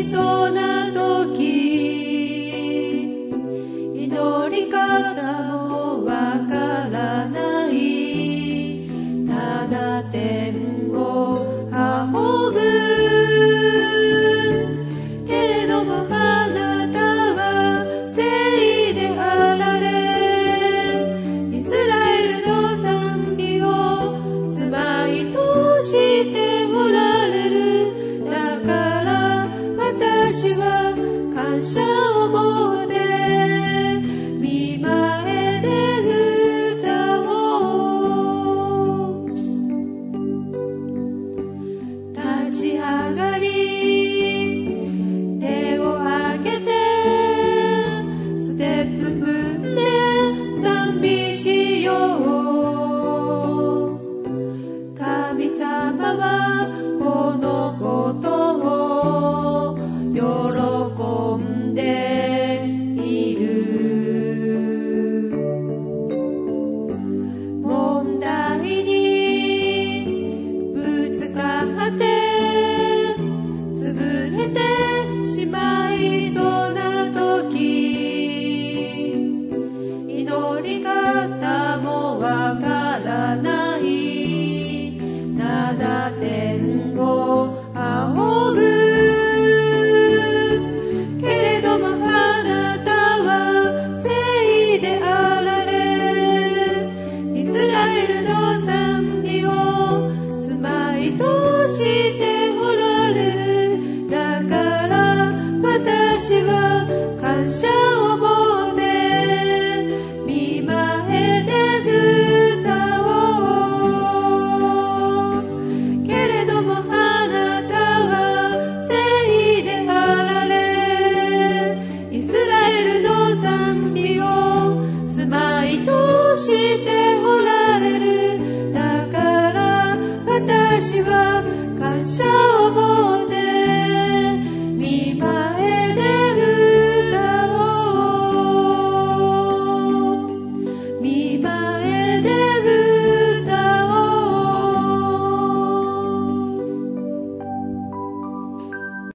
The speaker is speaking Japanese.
そうな時、祈り方もわからない、ただ天を仰ぐ。けれどもあなたは聖であられ、イスラエルの賛美を住まいとしておられる。だから私は感謝を持って御前で歌おう。立ち上がり手を上げてステップ踏んで賛美しよう。神様はこのことを喜んでいる。問題にぶつかって潰れてしまいそうな時、祈り方もわからない、ただ天を仰ぐ。けれどもあなたは聖であられ、イスラエルの賛美を住まいとしておられる。だから私は感謝を持って御前で歌おう。けれどもあなたは聖であられ、イスラエルの賛美を住まいとしておられる。だから私は感謝を持って御前で歌おう。御前で